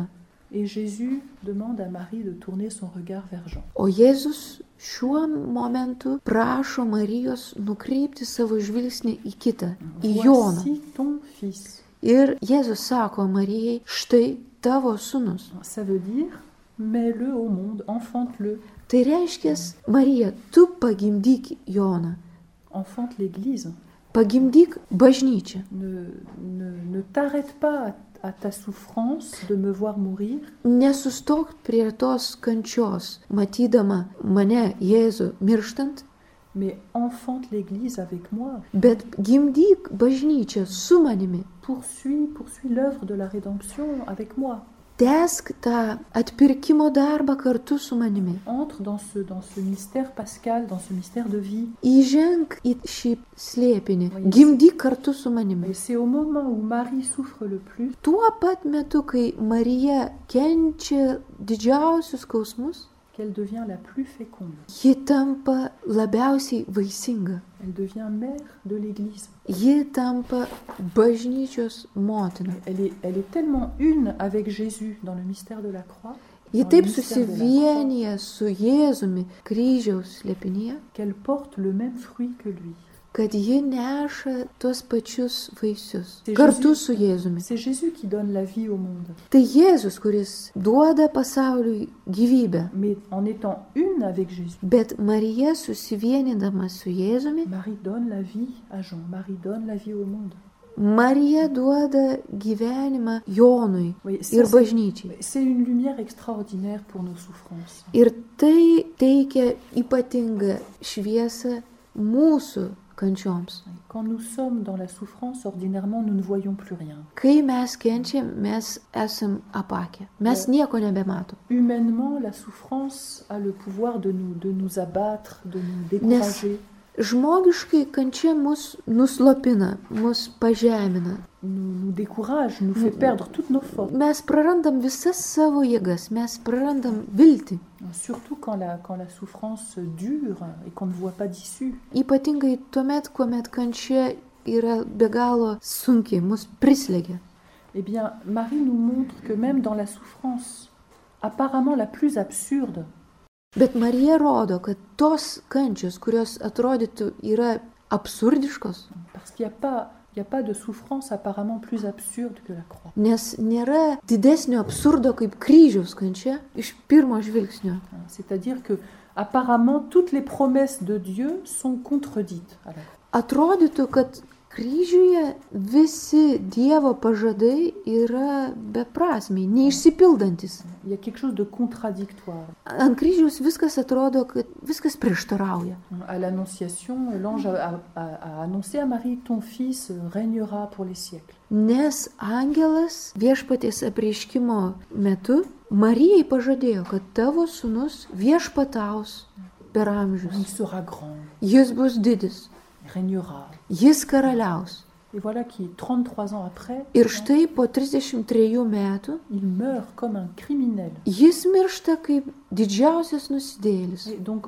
Et Jésus demande à Marie de tourner son regard vers Jean. O Jėzus šiuo momentu prašo Marijos nukreipti savo žvilgsnį į kitą, į Joną. Voici ton fils. Ir Jėzus sako Marijai, štai tavo sūnus. Ça veut dire, mets-le au monde, enfante-le. Tai reiškia, Marija, tu pagimdyk Joną, Enfante l'Église. pagimdyk bažnyčią. Ne, ne, ne t'arrête pas à ta souffrance de me voir mourir, Nesustok prie tos kančios, matydama mane, Jėzų, mirštant, mais enfante l'Église avec moi. bet gimdyk bažnyčią su manimi. Poursuis, poursuis l'œuvre de la rédemption avec moi. Tęsk tą atpirkimo darbą kartu su manimi. Entre dans ce, dans ce mystère pascal, dans ce mystère de vie. Įženk į šį slėpinį, gimdyk kartu su manimi. Et c'est au moment où Marie souffre le plus Tuo pat metu, kai Marija kenčia didžiausius skausmus, qu'elle devient la plus féconde. ji tampa labiausiai vaisinga. Elle devient mère de l'Église. Ji tampa bažnyčios motina. Elle est, elle est tellement une avec Jésus dans le mystère de la croix, Ji dans le taip mystère de la croix, susivienyje su Jėzumi kryžiaus slėpinyje, qu'elle porte le même fruit que lui. kad ji neša tuos pačius vaisius Tai kartu Jésus- su Jėzumi. C'est Jésus qui donne la vie au monde. Tai Jėzus, kuris duoda pasauliui gyvybę. Mais en étant une avec Jésus, Bet Marija susivienydama su Jėzumi, Marie donne la vie à Jean. Marie donne la vie au monde. Marija duoda gyvenimą Jonui Oui, ça, ir c'est- bažnyčiai. C'est une lumière extraordinaire pour nos souffrances. Ir tai teikia ypatingą šviesą mūsų kančioms. Quand nous sommes dans la souffrance, ordinairement, nous ne voyons plus rien. Kai mes kenčiam, mes esam apakę. Mes nieko nebematom. Humainement, la souffrance a le pouvoir de nous, de nous abattre, de nous décourager, Žmogiškai kančia mus nuslopina, mus pažemina. nous, nous décourage, nous fait perdre toutes nos forces. Mes prarandam visas savo jėgas, mes prarandam viltį. Surtout quand la, quand la souffrance dure et qu'on ne voit pas d'issue. Ypatingai tuomet, kuomet kančia yra be galo sunkiai, mus prislegia. Eh bien, Marie nous montre que même dans la souffrance, apparemment la plus absurde, Bet Marija rodo, kad tos kančios, kurios atrodytų yra absurdiškos, parce qu'il n'y a pas, il n'y a pas de souffrance apparemment plus absurde que la croix. nes nėra didesnio absurdo kaip kryžiaus kančia iš pirmo žvilgsnio. C'est-à-dire que apparemment toutes les promesses de Dieu sont contredites. à la croix. Atrodytų, kad kryžiuje visi Dievo pažadai yra beprasmiai, neišsipildantis. Il y a quelque chose de contradictoire. Ant kryžiaus viskas atrodo, kad viskas prieštarauja. À l'Annonciation, l'ange a, a- a annoncé à Marie, ton fils régnera pour les siècles. Nes angelas viešpaties apreiškimo metu Marijai pažadėjo, kad tavo sūnus viešpataus per Il amžius. sera grand, Jis bus didis, il régnera. jis karaliaus. Et voilà qui, trente-trois ans après, Ir štai po trisdešimt trejų metų il meurt comme un criminel. jis miršta kaip didžiausias nusidėjėlis. Et donc,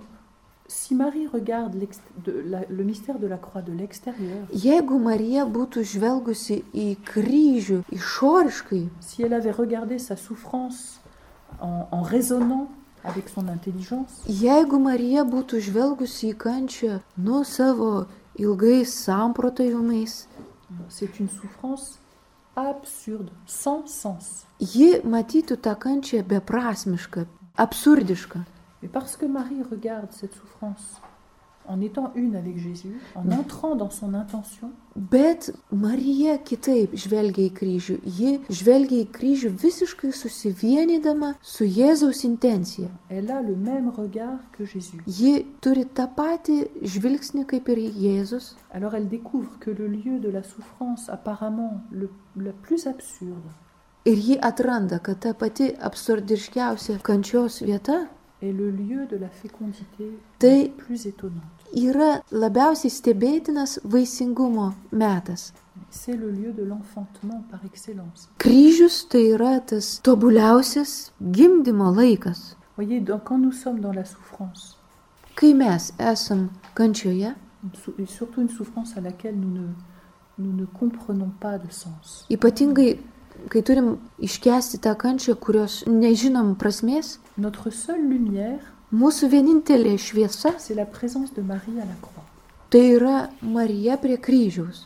si Marie regarde l'ex- de la- le mystère de la croix de l'extérieur, Jeigu Marija būtų žvelgusi į kryžių išoriškai, si elle avait regardé sa souffrance en, en raisonnant avec son intelligence, jeigu Marija būtų žvelgusi į kančią nuo savo ilgais samprotavimais, c'est une souffrance absurde, sans sens. ji matytų tą kančią beprasmišką, absurdišką. Mais parce que Marie regarde cette souffrance en étant une avec Jésus, en entrant dans son intention, Bet Marija kitaip žvelgia į kryžių. Ji žvelgia į kryžių visiškai susivienydama su Jėzaus intencija. elle a le même regard que Jésus. Ji turi tą patį žvilgsnį kaip ir Jėzus. Alors elle découvre que le lieu de la souffrance apparemment le, le plus absurde Ir ji atranda, kad ta pati absurdiškiausia kančios vieta est le lieu de la fécondité Tai- la plus étonnante. yra labiausiai stebėtinas vaisingumo metas. C'est le lieu de l'enfantement par excellence. Kryžius tai yra tas tobuliausias gimdymo laikas. Voyez, donc, quand nous sommes dans la souffrance, Kai mes esam kančioje, une sou- et surtout une souffrance à laquelle nous ne, nous ne comprenons pas de sens, ypatingai kai turim iškęsti tą kančią, kurios nežinom prasmės, notre seule lumière, mūsų vienintelė šviesa c'est la présence de Marie à la croix. tai yra Marija prie kryžiaus.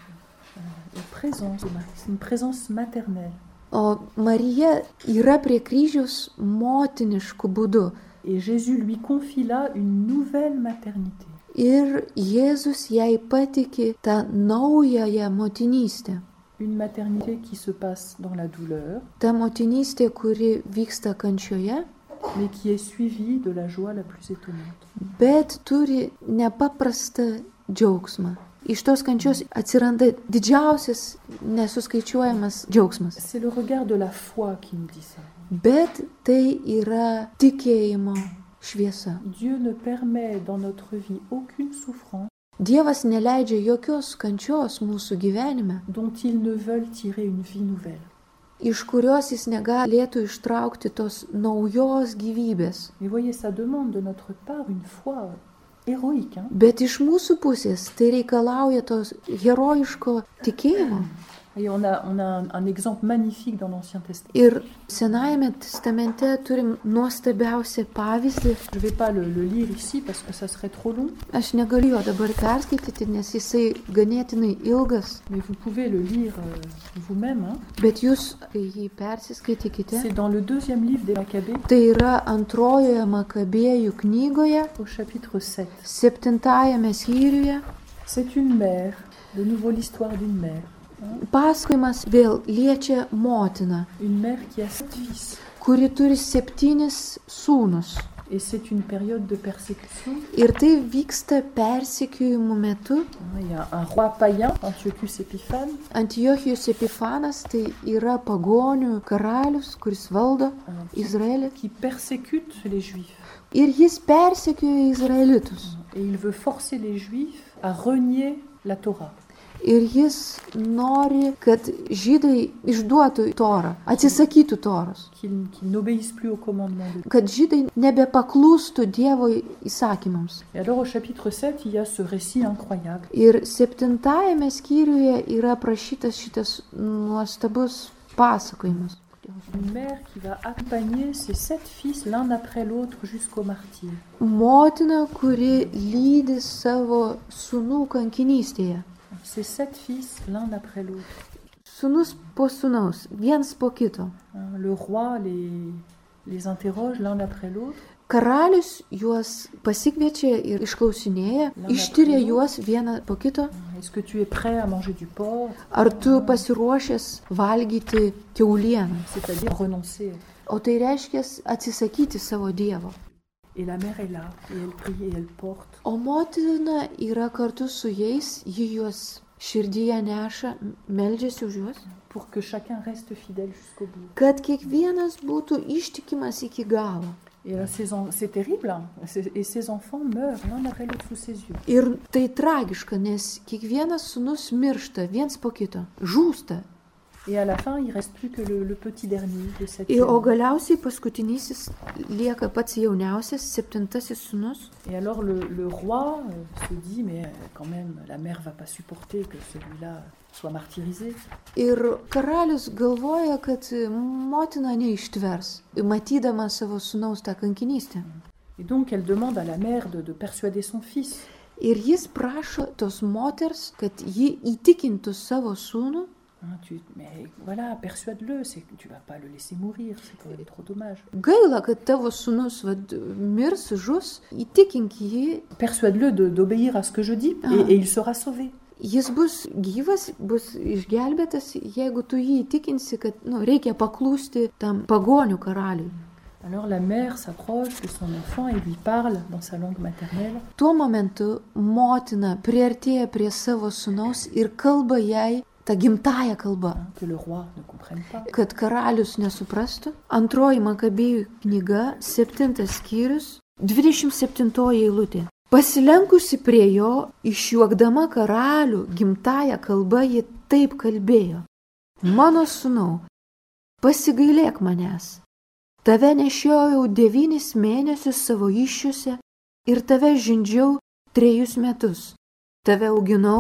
La présence de Marie, c'est une présence maternelle. O Marija yra prie kryžiaus motinišku būdu. Et Jésus lui confie là une nouvelle maternité. Ir Jėzus jai patikė tą naująją motinystę. Une maternité qui se passe dans la douleur, Ta motinystė, kuri vyksta kančioje, mais qui est suivie de la joie la plus étonnante. bet turi nepaprastą džiaugsmą. Iš tos kančios atsiranda didžiausias nesuskaičiuojamas džiaugsmas. C'est le regard de la foi qui nous dit ça. Bet tai yra tikėjimo šviesa. Dieu ne permet dans notre vie aucune souffrance Dievas neleidžia jokios kančios mūsų gyvenime, dont il ne veut tirer une vie nouvelle. iš kurios jis negalėtų ištraukti tos naujos gyvybės. Mais voyez, ça demande de notre part une foi héroïque. Hein? Bet iš mūsų pusės tai reikalauja tos herojiško tikėjimo. Et on a, on a un, un exemple magnifique dans l'Ancien Testament. Ir Senajame testamente turim nuostabiausią pavyzdį. Je ne vais pas le, le lire ici parce que ça serait trop long, Aš negaliu jo dabar perskaityti, nes jisai ganėtinai ilgas. mais vous pouvez le lire euh, vous-même. Hein? Bet jūs jį persiskaitykite. C'est dans le deuxième livre des Maccabées, Tai yra antrojoje Makabėjų knygoje, au chapitre sept. septintajame skyriuje. C'est une mère, de nouveau l'histoire d'une mère. Pasakojimas vėl liečia motiną, Une mère qui a sept fils. kuri turi septynis sūnus. Et c'est une période de persécution. Ir tai vyksta persekiojimų metu. Il y a un roi païen, Antiochus Épiphane, Antiochijos Epifanas tai yra pagonių karalius, kuris valdo Izraelį. qui persécute les Juifs. Ir jis persekioja izraelitus. Et il veut forcer les Juifs à renier la Torah. Ir jis nori, kad žydai išduotų Torą, atsisakytų Toros. Qu'ils, qu'ils n'obéissent plus au commandement de Dieu. Kad žydai nebepaklūstų Dievo įsakymams. Et alors au chapitre sept, il y a ce récit incroyable. Ir septintajame skyriuje yra aprašytas šitas nuostabus pasakojimas. Une mère qui va accompagner ses sept fils l'un après l'autre jusqu'au martyr. Motina, kuri lydi savo sūnų kankinystėje. Ces sept fils l'un après l'autre. Sūnus po sūnaus, viens po kito. Hein, Le roi les, les interroge l'un après l'autre. Karalius juos pasikviečia ir išklausinėja, ištyria juos vieną po kito. Est-ce que tu es prêt à manger du porc? Ar tu pasiruošęs valgyti kiaulieną? C'est-à-dire renoncer. O tai reiškia atsisakyti savo Dievo. Et la mère est là, et elle prie, et elle porte. O motina yra kartu su jais, ji juos širdyje neša, meldžiasi už juos, Pour que chacun reste fidèle jusqu'au bout. kad kiekvienas būtų ištikimas iki galo. Et là, ces en- c'est terrible, hein. C'est- et ces enfants meurent l'un après l'autre sous ses yeux. Ir tai tragiška, nes kiekvienas sūnus miršta viens po kito, žūsta. Et à la fin, il reste plus que le, le petit dernier de cette Ir, o galiausiai paskutinysis lieka pats jauniausias, septintasis sūnus. Et alors le, le roi euh, se dit, mais euh, quand même, la mère va pas supporter que celui-là soit martyrisé. Ir karalius galvoja, kad motina neištvers, matydama savo sūnaus tą kankinystę. Et donc elle demande à la mère de, de persuader son fils. Ir jis prašo tos moters, kad ji įtikintų savo sūnų. Hein, tu, mais voilà, persuade-le, c'est, tu vas pas le laisser mourir, c'est quand même trop dommage. Gaila, kad tavo sūnus vad, mirs, žus, įtikink jį. Persuade-le de, d'obéir à ce que je dis, Ah. et, et il sera sauvé. Jis bus gyvas, bus išgelbėtas, jeigu tu jį įtikinsi, kad nu, reikia paklūsti tam pagonių karaliui. Alors la mère s'approche de son enfant et lui parle dans sa langue maternelle. Tuo momentu motina priartėja prie savo sūnaus ir kalba jai tą gimtąją kalbą, Hein, que le roi ne comprenne pas. kad karalius nesuprastų. Antroji Makabėjų knyga, septintas skyrius, dvidešimt septintoji eilutė. Pasilenkusi prie jo, išjuokdama karalių gimtąją kalbą, ji taip kalbėjo. Mano sūnau, pasigailėk manęs. Tave nešiojau devynis mėnesius savo iššiuose ir tave žindžiau trejus metus. Tave auginau,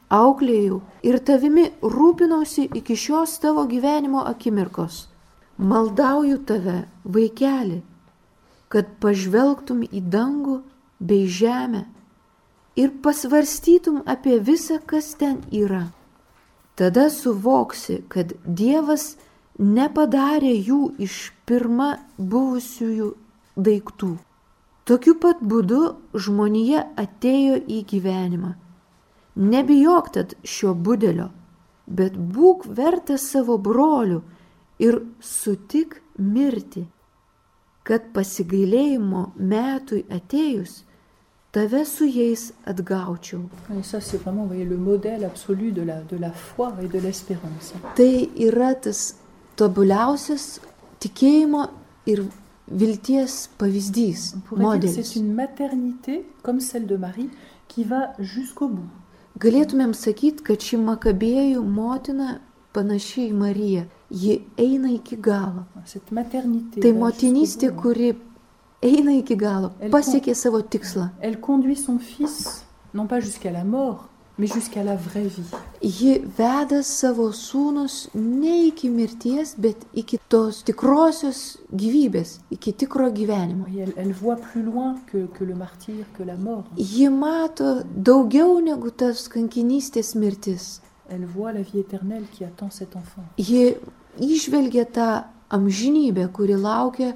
auklėjau ir tavimi rūpinausi iki šios tavo gyvenimo akimirkos. Maldauju tave, vaikeli, kad pažvelgtum į dangų bei žemę ir pasvarstytum apie visą, kas ten yra. Tada suvoksi, kad Dievas nepadarė jų iš pirma buvusiųjų daiktų. Tokiu pat būdu žmonija atėjo į gyvenimą. Nebijok tad šio budelio, bet būk vertas savo brolių ir sutik mirti, kad pasigailėjimo metui atėjus tave su jais atgaučiau. Et ça, c'est vraiment, vous voyez, le modèle absolu de la, de la foi et de l'espérance. Tai yra tas tobuliausias tikėjimo ir vilties pavyzdys, On pourrait dire que modelis. c'est une maternité, comme celle de Marie, qui va jusqu'au bout. Galėtumėm sakyti, kad ši Makabėjų motina panaši į Mariją. Ji eina iki galo. Cette maternité Tai va motinystė, jusqu'au bout. kuri eina iki galo, Elle pasiekė savo tikslą. Elle conduit son fils, non pas jusqu'à la mort, mais jusqu'à la vraie vie. Ji veda savo sūnus ne iki mirties, bet iki tos tikrosios gyvybės, iki tikro gyvenimo. Et elle, elle voit plus loin que, que le martyr, que la mort. Ji mato daugiau negu tas kankinystės mirtis. Elle voit la vie éternelle qui attend cet enfant. Ji išvelgia tą amžinybę, kuri laukia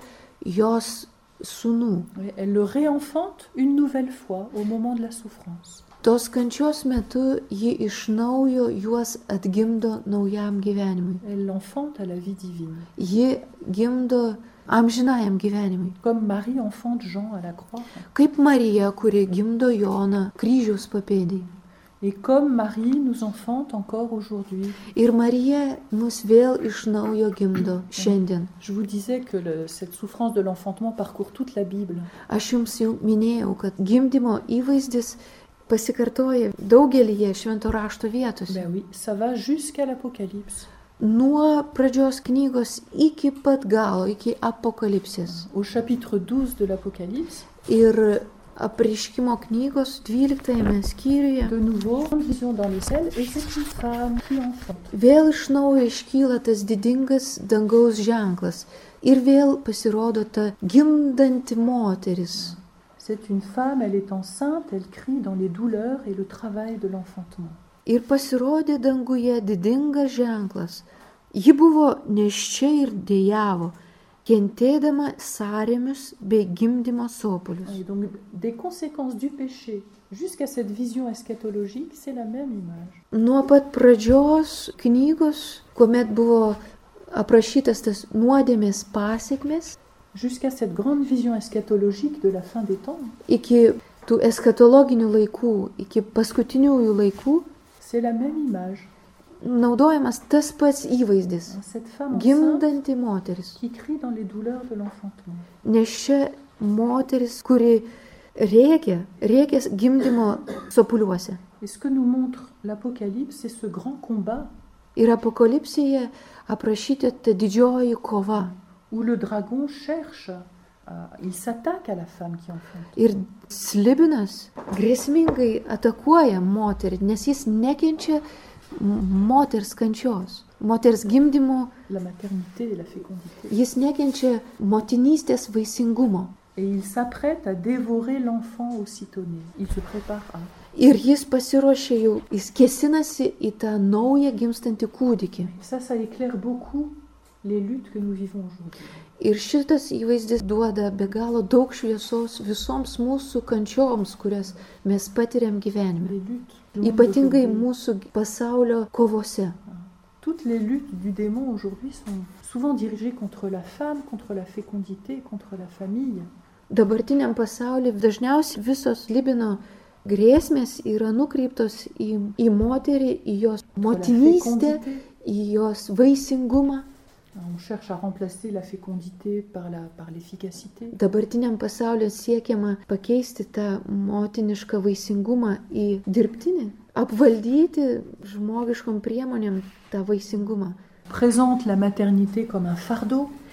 jos sūnų. Et elle le réenfante une nouvelle fois au moment de la souffrance. Tos kančios metu ji iš naujo juos atgimdo naujam gyvenimui. Elle l'enfante à la vie divine. Ji gimdo amžinajam gyvenimui. Comme Marie enfante Jean à la croix. Kaip Marija, kuri gimdo Joną kryžiaus papėdėje. Et comme Marie nous enfante encore aujourd'hui. Ir Marija mus vėl iš naujo gimdo šiandien. Je vous disais que le, cette souffrance de l'enfantement parcourt toute la Bible. Aš jums jau minėjau, kad gimdymo įvaizdis pasikartoja daugelyje švento rašto vietose. Ben oui, ça va jusqu'à l'Apocalypse. Nuo pradžios knygos iki pat galo, iki apokalipsės. Au chapitre douze de l'Apocalypse, Ir apreiškimo knygos dvyliktajame skyriuje de nouveau, une vision dans les ailes, et c'est une femme qui enfante. vėl iš naujo iškyla tas didingas dangaus ženklas. Ir vėl pasirodo ta gimdanti moteris. C'est une femme, elle est enceinte, elle crie dans les douleurs et le travail de l'enfantement. Ir pasirodė danguje didingas ženklas. Ji buvo nėščia ir dejavo, kentėdama sąrėmius bei gimdymo sopulius. Et donc, des conséquences du péché jusqu'à cette vision eschatologique, c'est la même image. Nuo pat pradžios knygos, kuomet buvo aprašytas tas nuodėmės pasiekmes, Jusqu'à cette grande vision eschatologique de la fin des temps, iki tų eskatologinių laikų, iki paskutiniųjų laikų, c'est la même image. naudojamas tas pats įvaizdis. Cette femme enceinte Gimdanti moteris. qui crie dans les douleurs de l'enfantement. Neščia moteris, kuri rėkia, rėkės gimdymo sopuliuose. Et ce que nous montre l'Apocalypse, c'est ce grand combat Ir apokalipsėje aprašyta ta didžioji kova. où le dragon cherche, à, il s'attaque à la femme qui enfante. Ir slibinas grėsmingai atakuoja moterį, nes jis nekenčia moters kančios, moters gimdymo, La maternité et la fécondité. jis nekenčia motinystės vaisingumo. Et il s'apprête à dévorer l'enfant aussitôt né. Il se prépare à. Ir jis pasiruošia jau, jis kėsinasi į tą naują gimstantį kūdikį. Et ça, ça éclaire beaucoup les luttes que nous vivons aujourd'hui. Ir šitas įvaizdis duoda be galo daug šviesos visoms mūsų kančioms, kurias mes patiriam gyvenime. Les luttes. du monde Ypatingai d'aujourd'hui. mūsų pasaulio kovose. Toutes les luttes du démon aujourd'hui sont souvent dirigées contre la femme, contre la fécondité, contre la famille. Dabartiniam pasauliu dažniausiai visos libino grėsmės yra nukreiptos į, į moterį, į jos motinystę, į jos vaisingumą. On cherche à remplacer la fécondité par, la, par l'efficacité. Dabartiniam pasauliu siekiama pakeisti tą motinišką vaisingumą į dirbtinį, apvaldyti žmogiškom priemonėm tą vaisingumą. Présente la maternité comme un fardeau.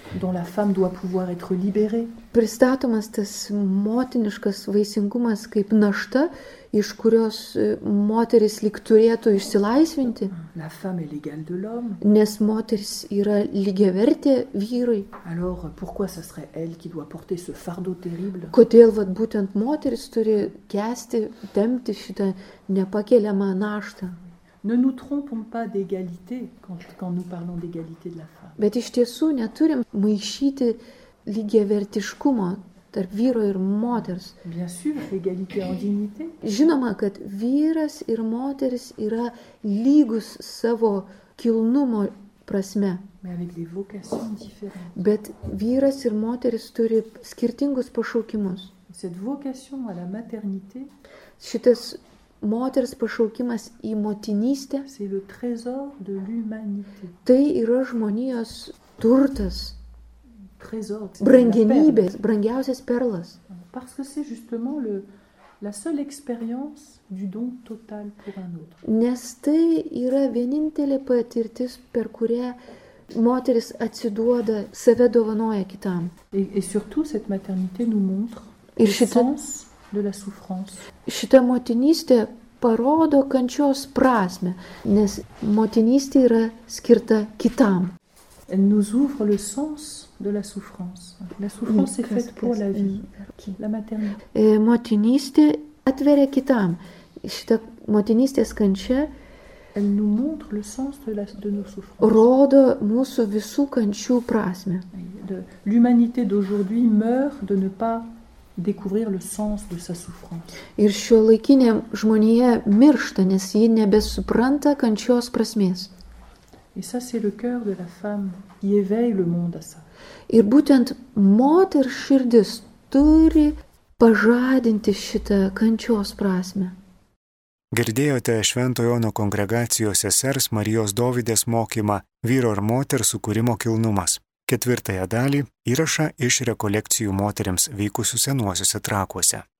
dont la femme doit pouvoir être libérée. Pristatomas tas motiniškas vaisingumas kaip našta, iš kurios moteris lyg turėtų išsilaisvinti, La femme est l'égale de l'homme. nes moteris yra lygiavertė vyrui. Alors pourquoi ça serait elle qui doit porter ce fardeau terrible? Kodėl vat, būtent moteris turi kęsti, tempti šitą nepakeliamą naštą? Ne nous trompons pas d'égalité quand, quand nous parlons d'égalité de la femme. Bet iš tiesų neturim maišyti lygiavertiškumo tarp vyro ir moters. Bien sûr, l'égalité en dignité, Žinoma, kad vyras ir moteris yra lygus savo kilnumo prasme, mais avec des vocations différentes. bet vyras ir moteris turi skirtingus pašaukimus. Cette vocation à la maternité, Šitas moters pašaukimas į motinystę, c'est le trésor de l'humanité. tai yra žmonijos turtas, Trésor, c'est la brangenybės, brangiausias perlas. perle. Parce que c'est justement le, la seule expérience du don total pour un autre. Nes tai yra vienintelė patirtis, per kurią moteris atsiduoda, save dovanoja kitam. Et, et surtout, cette maternité nous montre Ir le šita, sens de la souffrance. šita motinystė parodo kančios prasme, nes motinystė yra skirta kitam. Elle nous ouvre le sens de la souffrance. La souffrance est faite pour la vie, la maternité. E, Motinystė atveria kitam. Šita motinystės kančia Elle nous montre le sens de, la, de nos souffrances. rodo mūsų visų kančių prasme. De- L'humanité d'aujourd'hui meurt de ne pas découvrir le sens de sa souffrance. Ir šiuolaikinė žmonija miršta, nes ji nebesupranta kančios prasmės. Et ça, c'est le cœur de la femme qui éveille le monde à ça. Ir būtent moters širdis turi pažadinti šitą kančios prasme. Girdėjote Šventojo Jono kongregacijos sesers Marijos Dovydės mokymą Vyro ir moters sukūrimo kilnumas. Ketvirtąją dalį įrašą iš rekolekcijų moteriams vykusių Senuosiuose Trakuose.